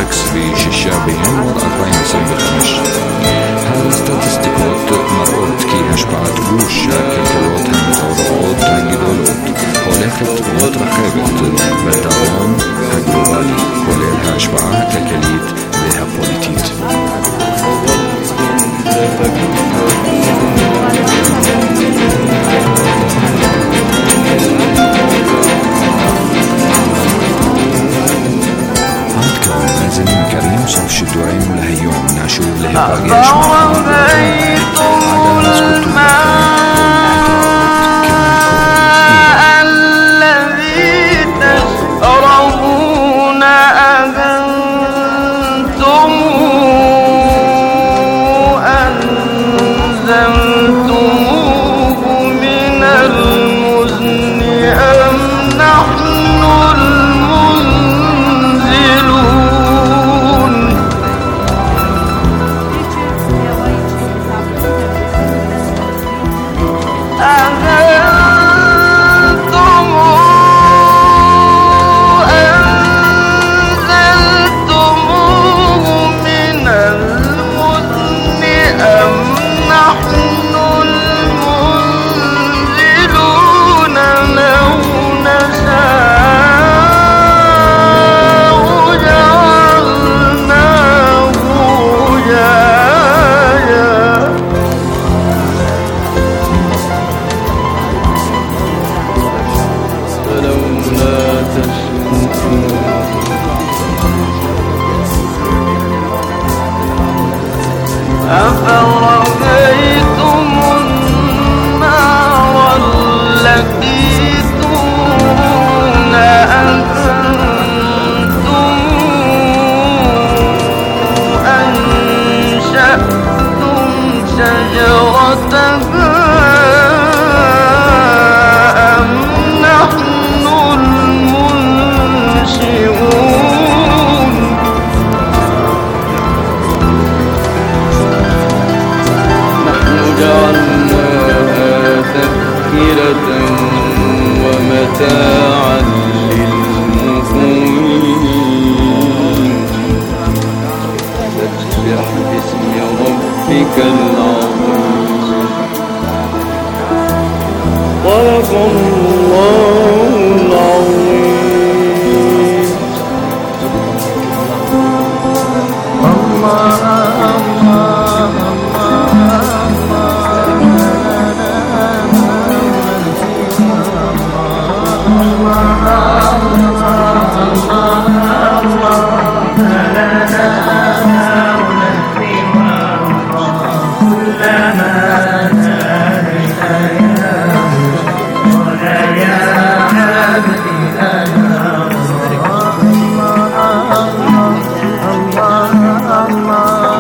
סקס בשישה בינואר 2025. הסטטיסטיקות מראות כי השפעת גוש הכלכלות המתעוררות הגדולות הולכת ומתרחבת בדרום הגלובלי, כולל ההשפעה הכלכלית והפוליטית. עד כאן מאזינים יקרים, סוף שידורנו להיום. נשוב להיפגש ومتاعا للمقوين. سبح باسم ربك العظيم. صدق الله العظيم. الله Allah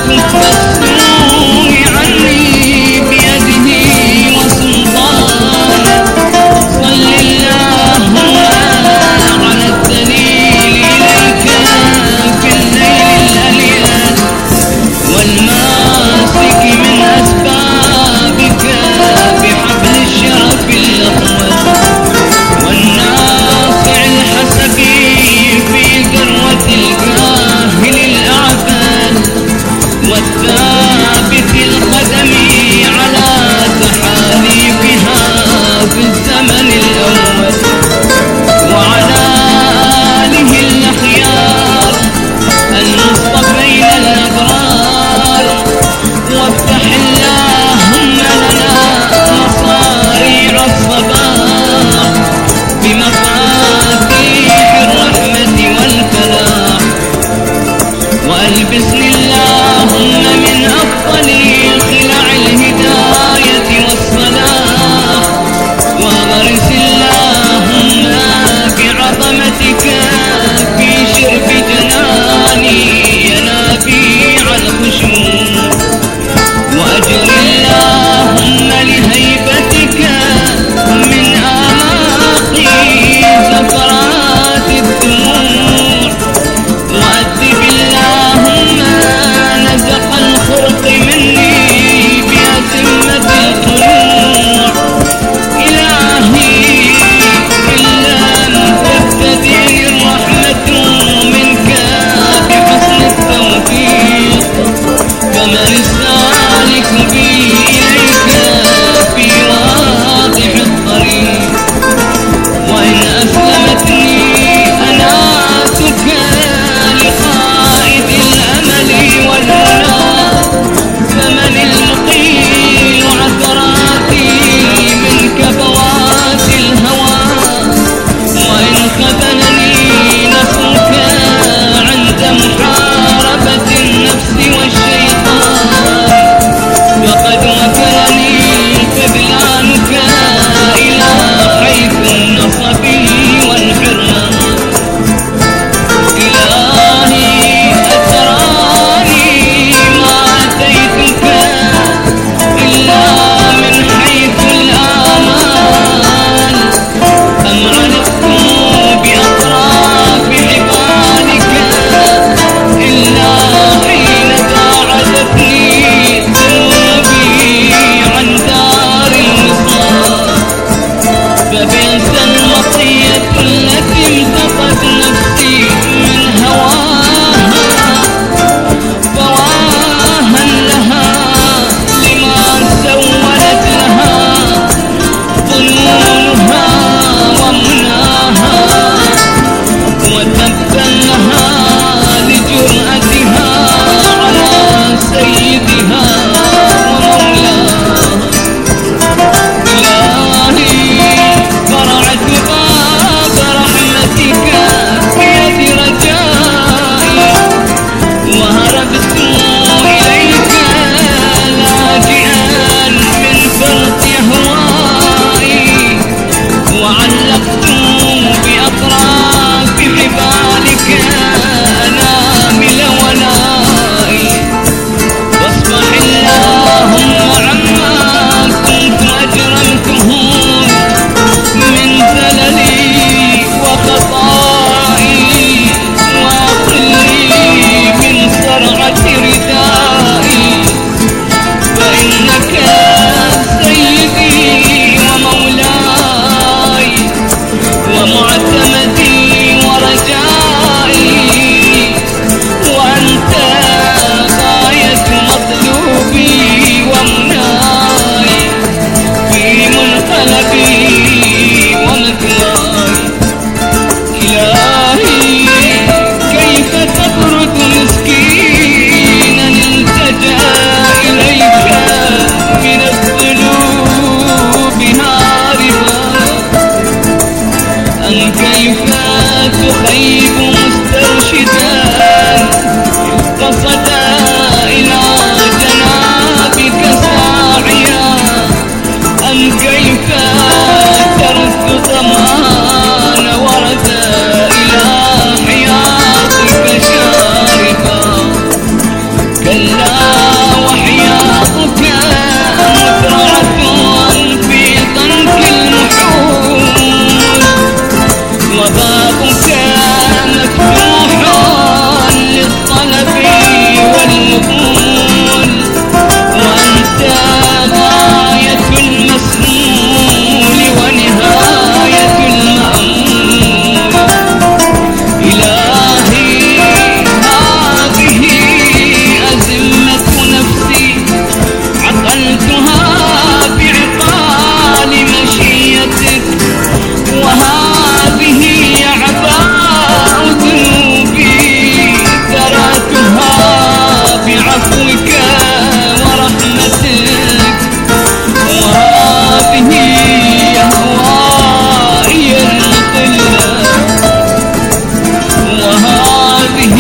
كف السوء عني بيده وسلطانه صل اللهم على الدليل إليك في الليل الأليل والماسك من أسبابك بحبل الشرف الأطول والناصع الحسبي في ذروة الجاهل الأعفل والثابت القدم على تحاليفها في الزمن الأول وعلى آله الأخيار المصطفين الأبرار وافتح اللهم لنا مصاريع الصباح بمفاتيح الرحمة والفلاح وألبسني اللهم من أفضل خلع الهداية والصلاح وغرس اللهم بعظمتك في شرب جناني ينابيع الخشوع وأجر اللهم لهيبتك من آماقي زفرات الدموع وأدب اللهم نزق الخرق مني بأتمة الطلوع إلهي إن لم تبتدي الرحمة منك بحسن التوفيق فمن السالك بي إليك في واضح الطريق وإن أسلمتني أناتك لقائد الأمل والمنى فمن المقيل عثراتي من كفوات الهوى وإن خذلني نصرك عند محاربة النفس والشيطان فقد كلا وحياضك مزرعة في ضنك المحول وبابك مفتوح للطلب والقبول وأنت غاية المسؤول ونهاية المأمول إلهي هذه أزمة نفسي عقلتها بعقال مشيتك وهذه أعباء ذنوبي تركتها بعفوك ورحمتك وهذه أهوائي المضلة وهذه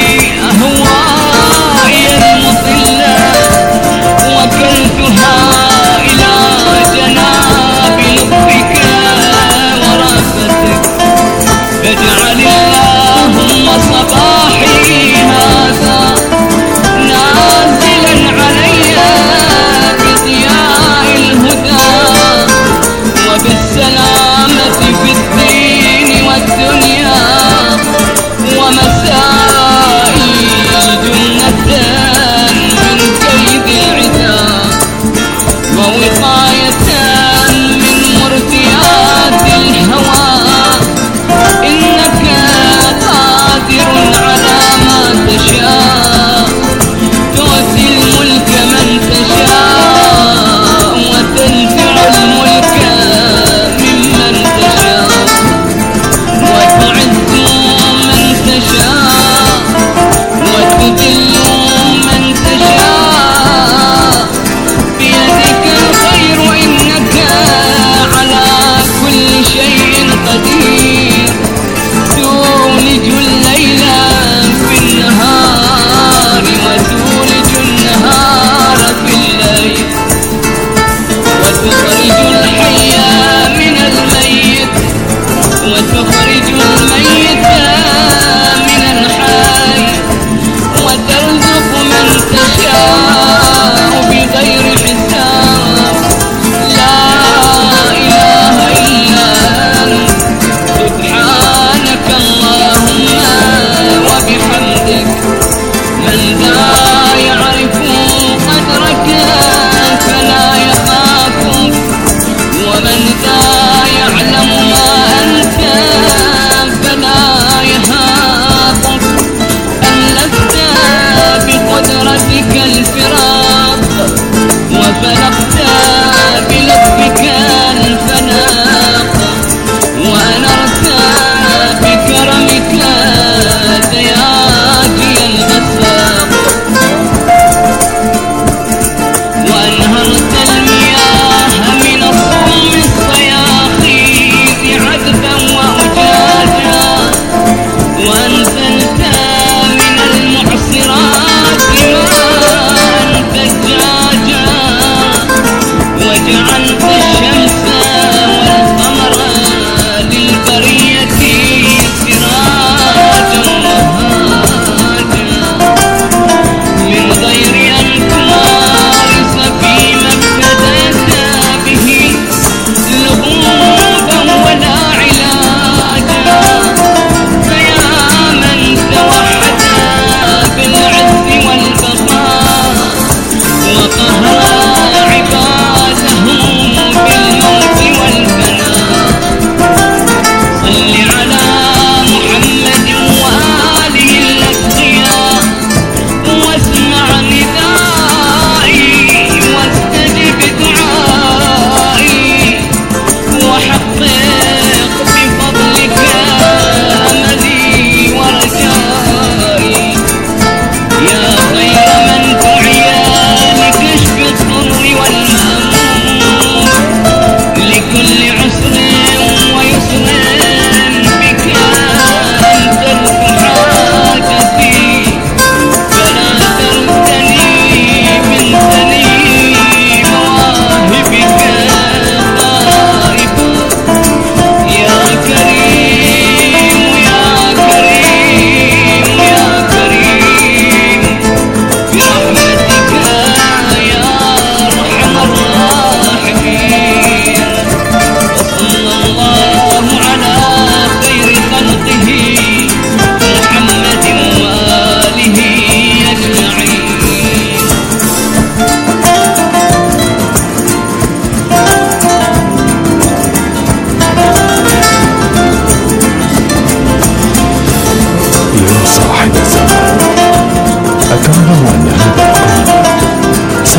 أهوائي المضلة وكلتها إلى جناب لطفك ورأفتك فاجعل اللهم صباحي هذا نازل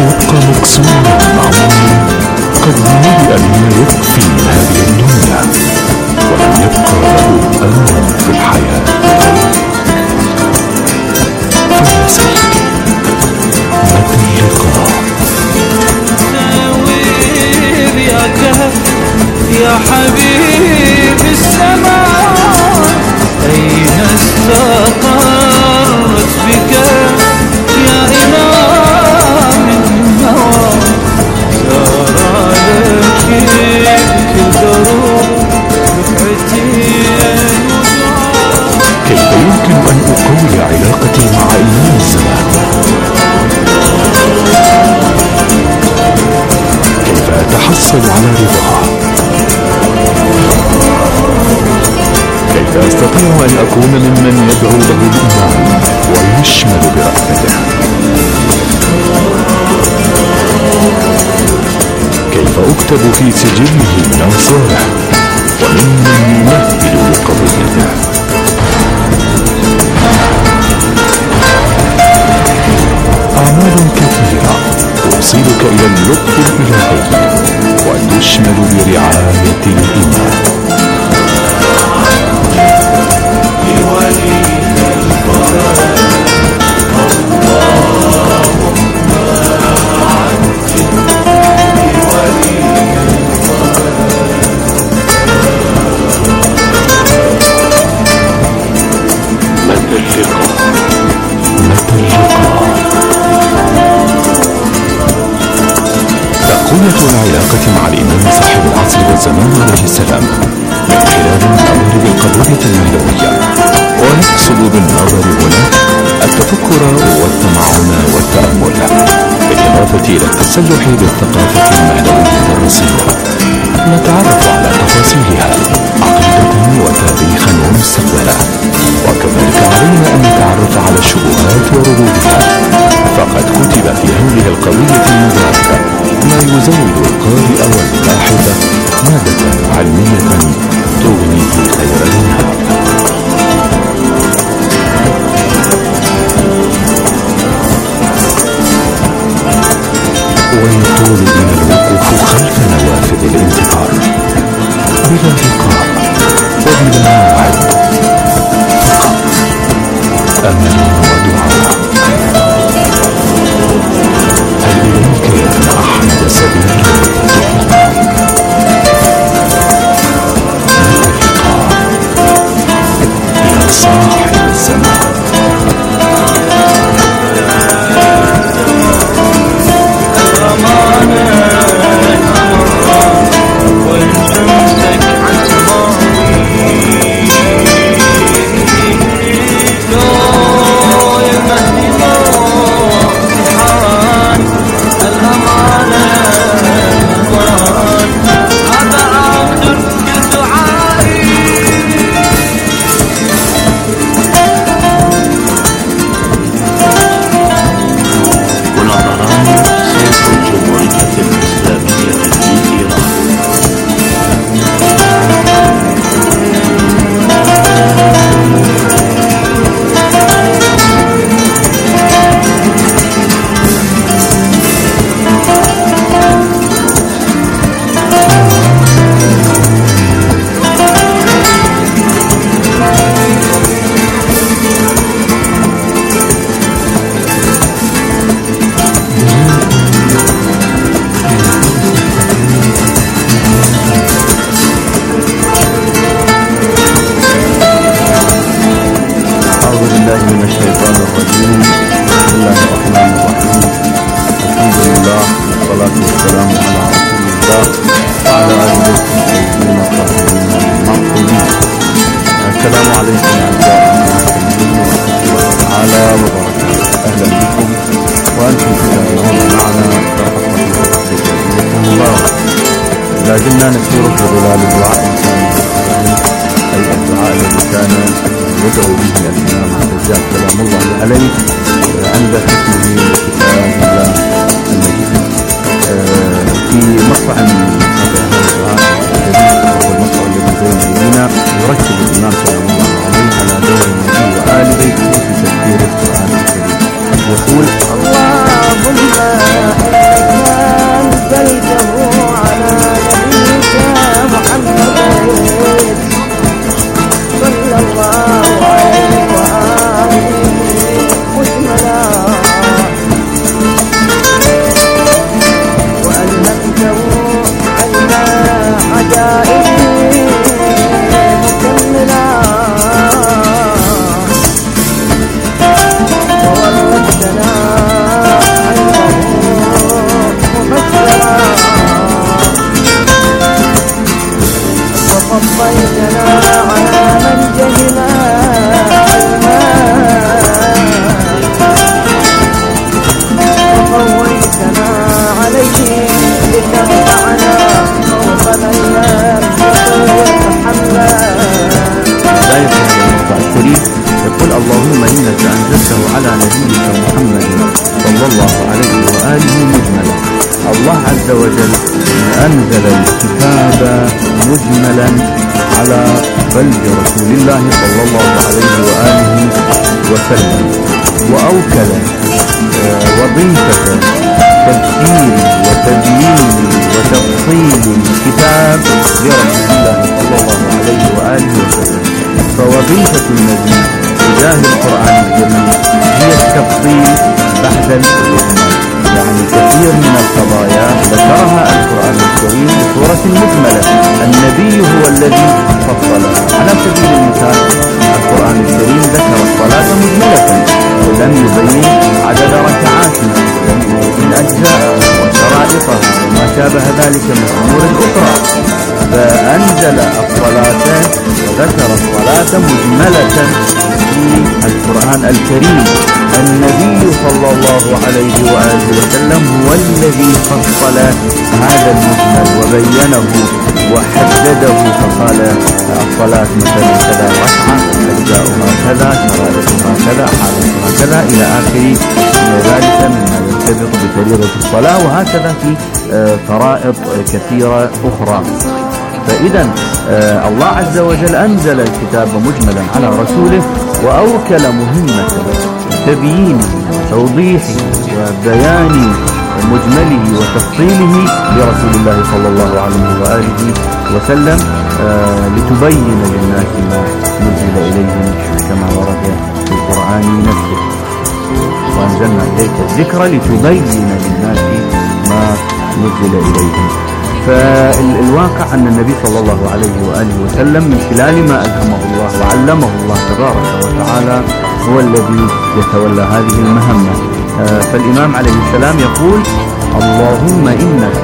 سيبقى مكسورا معمولا كالظلال أن يكفي من هذه الدنيا، ولم يبقى له أمل في الحياة غيرك. فيا سيدي، متى اللقاء؟ ساوير يا كهف يا حبيب السماء، أين استقرت بك يا إمام النوى؟ سار عليك الدروب رفعتي كيف يمكن أن أقوي علاقتي مع إمام الزمان؟ كيف أتحصل على رضاه؟ كيف أستطيع أن أكون ممن يدعو له الإمام ويشمل برأفته؟ كيف أكتب في سجله من أنصاره وممن يمهد لقضيته؟ أعمال كثيرة توصلك إلى اللطف الإلهي وتشمل برعاية الإمام. تقوية العلاقة مع الإمام صاحب العصر والزمان عليه السلام من خلال النظر بالقضية المهدوية، ونقصد بالنظر هنا التفكر والتمعن والتأمل، بالإضافة إلى التسلح بالثقافة المهدوية الرصينة. نتعرف على تفاصيلها عقيدة وتاريخا ومستقبلا، وكذلك علينا أن نتعرف على الشبهات وردودها، فقد كتب في هذه القضية المباركة ما يزود القارئ والباحث مادة علمية تغنيه خير النهار. ويطول بنا الوقوف خلف نوافذ الانتظار بلا لقاء وبلا موعد، فقط أمل ودعاء. هل إليك يا ابن أحمد سبيل التقى؟ متى اللقاء يا صاحب الزمان؟ لازلنا نسير في ظلال الدعاء أي الدعاء الذي كان يدعو به الإمام الدجال سلام الله عليه عند ختمه لكتاب الله المجيد. في مقطع من مقاطع هذا الدعاء الجديد وهو المقطع الذي بين أيدينا يركز الإمام سلام الله عليه على دور النبي وآل بيته في تفسير القرآن الكريم، يقول: اللهم عليه وآله مجملا. الله عز وجل أنزل الكتاب مجملا على قلب رسول الله صلى الله عليه وآله وسلم، وأوكل وظيفة تفسير وتبيين وتفصيل الكتاب لرسول الله صلى الله عليه وآله وسلم. فوظيفة النبي تجاه القرآن الكريم هي التفصيل بعد الإجمال، يعني كثير من القضايا ذكرها القرآن الكريم بصورة مجملة، النبي هو الذي فصلها. على سبيل المثال القرآن الكريم ذكر الصلاة مجملة، لم يبين عدد ركعاتها، لم يبين أجزاءها وشرائطها وما شابه ذلك من أمور أخرى، فأنزل الصلاة وذكر الصلاة مجملة في القرآن الكريم. النبي صلى الله عليه وآله وسلم هو الذي فصل هذا المجمل وبينه وحدده، فقال الصلاة مثلا كذا ركعة، أجزاؤها كذا، شرائطها كذا، حالتها كذا، إلى آخر ذلك مما يرتبط بفريضة الصلاة، وهكذا في فرائض كثيرة أخرى. فإذا الله عز وجل أنزل الكتاب مجملا على رسوله، وأوكل مهمة تبيينه وتوضيحه وبيان مجمله وتفصيله لرسول الله صلى الله عليه وآله وسلم، لتبين للناس ما نزل إليهم كما ورد في القرآن نفسه. وأنزلنا إليك الذكر لتبين للناس ما نزل إليهم. فالواقع أن النبي صلى الله عليه وآله وسلم من خلال ما ألهمه الله وعلمه الله تبارك وتعالى هو الذي يتولى هذه المهمة. فالإمام عليه السلام يقول: اللهم إنك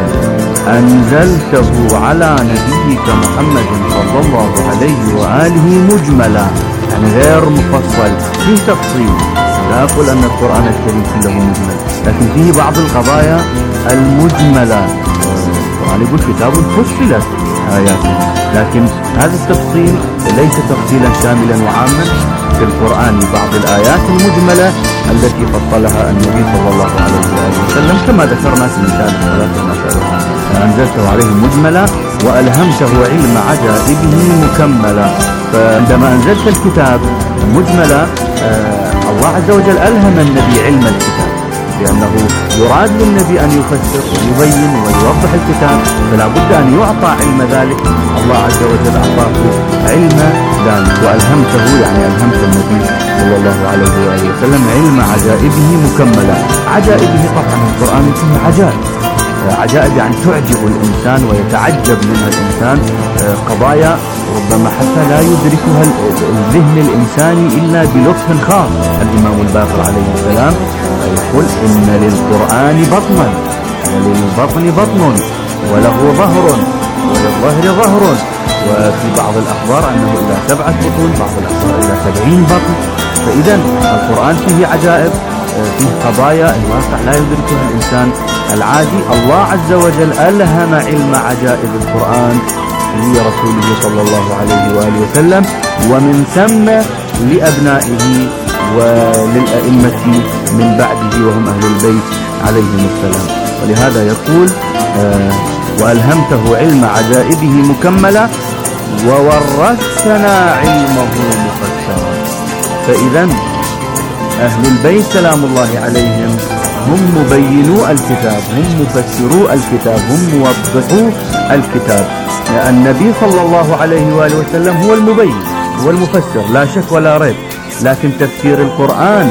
أنزلته على نبيك محمد صلى الله عليه وآله مجملا، يعني غير مفصل، فيه تفصيل. لا أقول أن القرآن الكريم كله مجمل، لكن فيه بعض القضايا المجملة. القرآن يقول كتاب فصلت آياته، لكن هذا التفصيل ليس تفصيلا شاملا وعاما. في القرآن بعض الآيات المجملة التي فصلها النبي صلى الله عليه وآله وسلم، كما ذكرنا في مثال الصلاة وما شابهها. أنزلته عليه مجملا وألهمته علم عجائبه مكملا. فعندما أنزلت الكتاب مجملا، الله عز وجل ألهم النبي علم الكتاب، لأنه يراد للنبي أن يفسر ويبين ويوضح الكتاب، فلا بد أن يعطى علم ذلك. الله عز وجل أعطاه علم ذلك، وألهمته يعني ألهمت النبي صلى الله عليه وآله وسلم علم عجائبه مكملا. عجائبه طبعا القرآن فيه عجائب، عجائب يعني تعجب الإنسان ويتعجب منها الإنسان، قضايا ربما حتى لا يدركها الذهن الإنساني إلا بلطف خاص. الإمام الباقر عليه السلام يقول: إن للقرآن بطنا وللبطن بطن وله ظهر وللظهر ظهر، وفي بعض الأخبار أنه إلى 7 بطون، بعض الأخبار إلى 70 بطن. فإذا القرآن فيه عجائب، فيه قضايا الواقع لا يدركها الإنسان العادي. الله عز وجل ألهم علم عجائب القرآن لرسوله صلى الله عليه وآله وسلم، ومن ثم لأبنائه وللأئمة من بعده وهم أهل البيت عليهم السلام. ولهذا يقول: وألهمته علم عجائبه مكملا وورثنا علمه مفسرا. فإذا أهل البيت سلام الله عليهم هم مبينو الكتاب، هم مفسرو الكتاب، هم موضحو الكتاب. النبي صلى الله عليه وآله وسلم هو المبين، هو المفسر، لا شك ولا ريب. لكن تفسير القرآن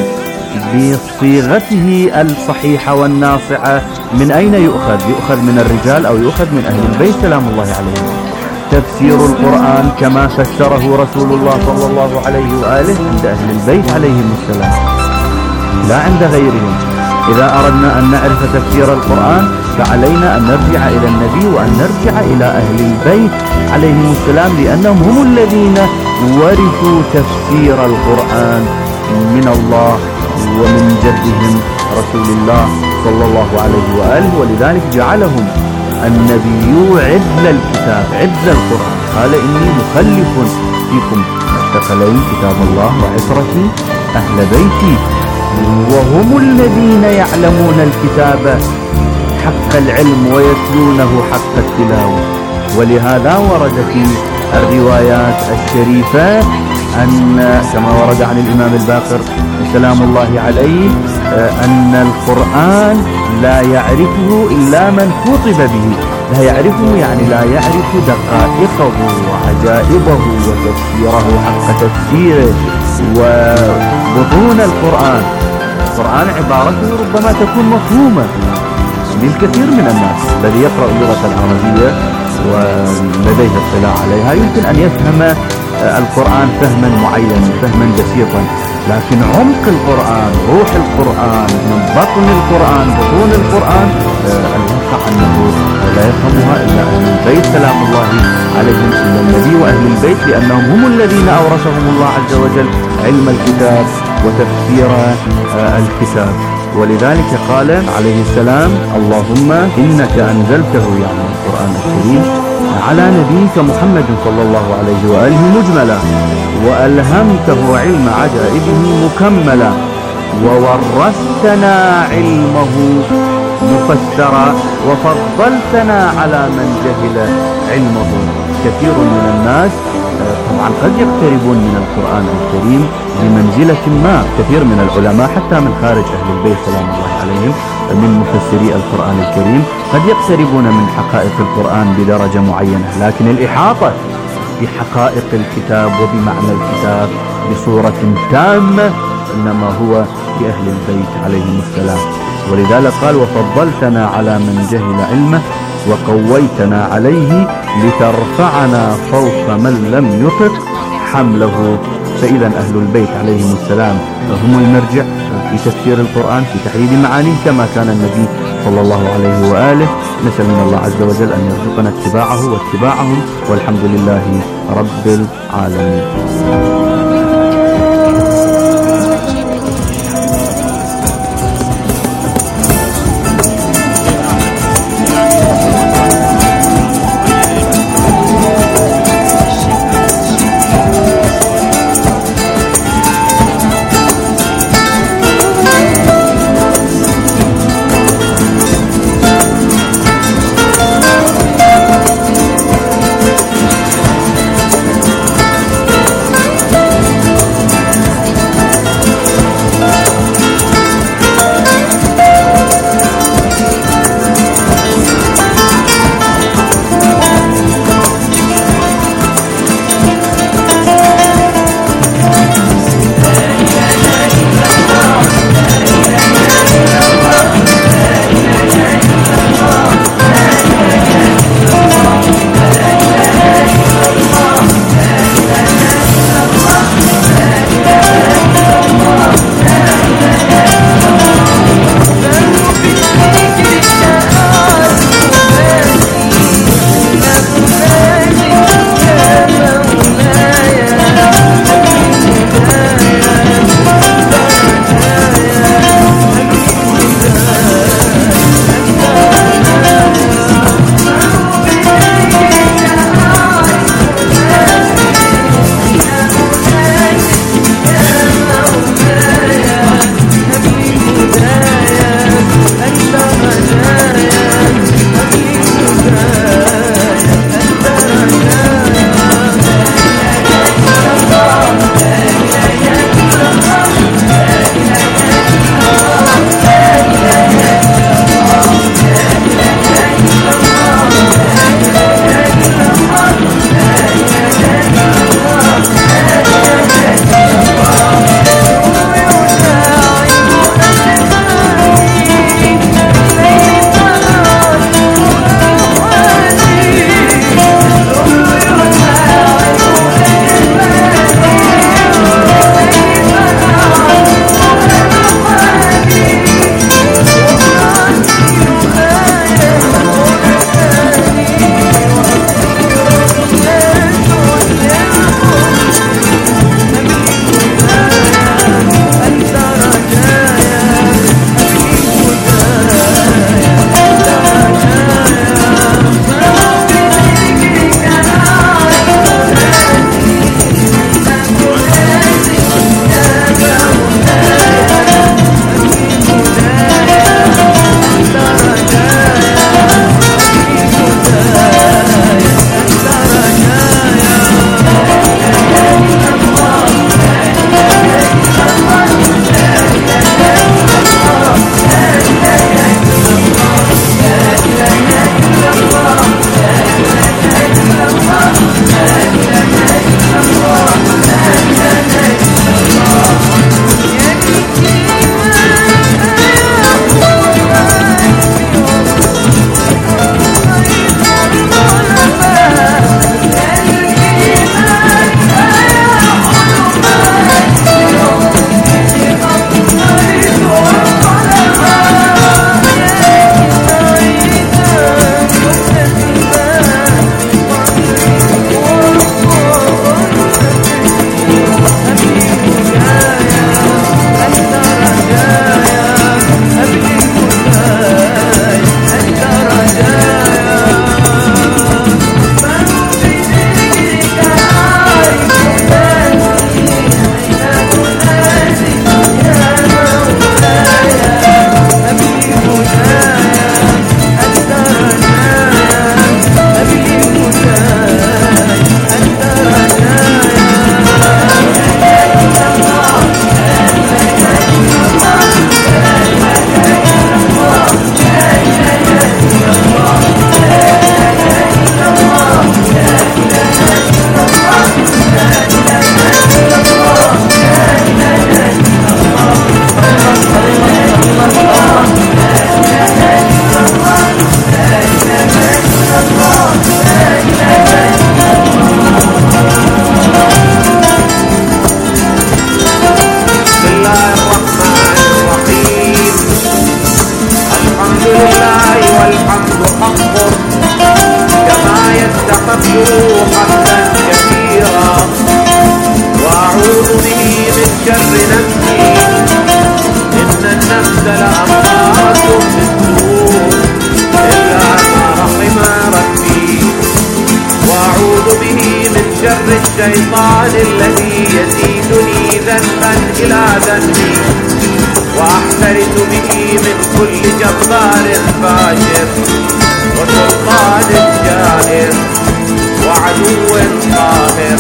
بصيغته الصحيحة والناصعة من أين يؤخذ؟ يؤخذ من الرجال أو يؤخذ من أهل البيت سلام الله عليهم. تفسير القرآن كما فسره رسول الله صلى الله عليه وآله عند أهل البيت عليهم السلام، لا عند غيرهم. إذا أردنا أن نعرف تفسير القرآن فعلينا أن نرجع إلى النبي وأن نرجع إلى أهل البيت عليهم السلام، لأنهم هم الذين ورثوا تفسير القرآن من الله ومن جدهم رسول الله صلى الله عليه وآله. ولذلك جعلهم النبي عدل الكتاب، عدل القرآن. قال: إني مخلف فيكم الثقلين كتاب الله وعترتي أهل بيتي. وهم الذين يعلمون الكتاب حق العلم ويتلونه حق التلاوة. ولهذا ورد في الروايات الشريفة أن كما ورد عن الإمام الباقر سلام الله عليه أن القرآن لا يعرفه إلا من خطب به. لا يعرفه يعني لا يعرف دقائقه وعجائبه وتفسيره حق تفسيره وبطون القرآن. القرآن عبارته ربما تكون مفهومة للكثير من الناس. الذي يقرأ اللغة العربية ولديه اطلاع عليها يمكن أن يفهم القرآن فهما معينا فهما بسيطا، لكن عمق القرآن، روح القرآن، من بطن القرآن، بطون القرآن، الواقع أنه لا يفهمها إلا أهل البيت سلام الله عليهم، إلا النبي وأهل البيت، لأنهم هم الذين أورثهم الله عز وجل علم الكتاب وتفسير الكتاب. ولذلك قال عليه السلام اللهم إنك أنزلته يعني القرآن الكريم على نبيك محمد صلى الله عليه وآله مجملا، وألهمته علم عجائبه مكملا، وورثتنا علمه مفسرا، وفضلتنا على من جهل علمه. كثير من الناس طبعا قد يقتربون من القرآن الكريم بمنزلة ما. كثير من العلماء حتى من خارج أهل البيت سلام الله عليهم من مفسري القرآن الكريم قد يقتربون من حقائق القرآن بدرجة معينة، لكن الإحاطة بحقائق الكتاب وبمعنى الكتاب بصورة تامة إنما هو لأهل البيت عليهم السلام. ولذلك قال وفضلتنا على من جهل علمه وقويتنا عليه لترفعنا فوق من لم يطق حمله. فإذا أهل البيت عليهم السلام هم المرجع في تفسير القرآن في تحديد معانيه كما كان النبي صلى الله عليه وآله. نسأل من الله عز وجل أن يرزقنا اتباعه واتباعهم، والحمد لله رب العالمين. والحمد حق كما يستحق حمدا كثيرا. وأعوذ به من شر نفسي إن النفس لأمارة بالسوء إلا ما رحم ربي. وأعوذ به من شر الشيطان الذي يزيدني ذنبا إلى ذنبي. وأحترس به من كل جبار فاجر وسلطان جائر وعدو قاهر.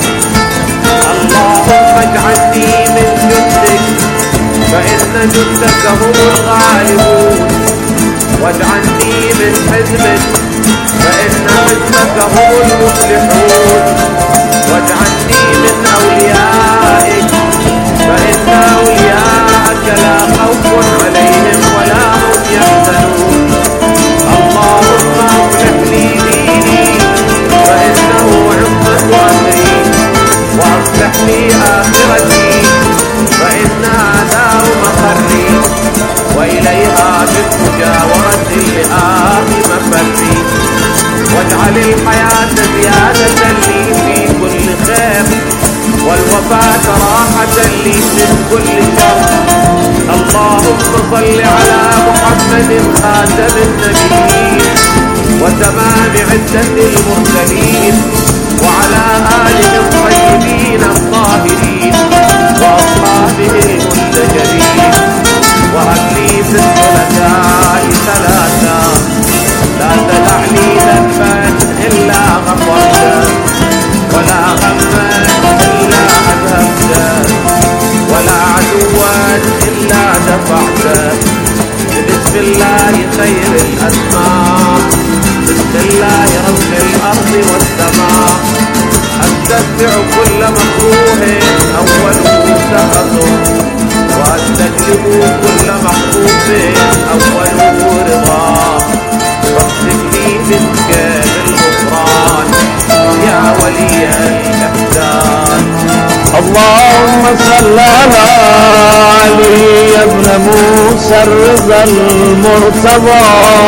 اللهم اجعلني من جندك فإن جندك هم الغالبون. واجعلني من حزبك فإن حزبك هم المفلحون. واجعلني من أوليائك فإن أولياءك لا خوف عليهم ولا هم يحزنون. اللهم أصلح لي ديني فإنه عصمة أمري. وأصلح لي آخرتي فإنها دار مقري وإليها بالمجاورة لآخر مفري. واجعل الحياة زيادة لي في كل خير والوفاة راحة لي من كل شر. اللهم صل على محمد خاتم النبيين وتمام عدة المرسلين وعلى آله الطيبين الطاهرين وأصحابه المنتجبين. وهب لي في الثلاثاء ثلاثا لا تدع لي ذنبا إلا غفرته ولا هما إلا أذهبته ولا عدوا إلا دفعته. بسم الله خير الأسماء بسم الله رب الأرض والسماء. أستتبع كل مكروه أوله سخطه وأستجلب كل محبوب أوله رضاه. فاغفر لي منك بالغفران يا ولي الإحسان. اللهم صل على علي ابن موسى الرضا المرتضى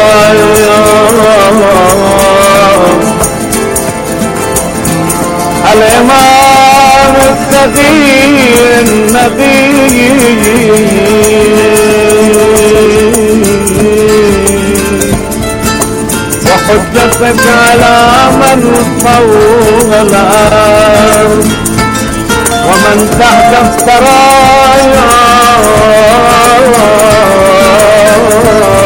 الإمام التقي النبي وحجتك على من طول الأرض ومن تحت الثرايا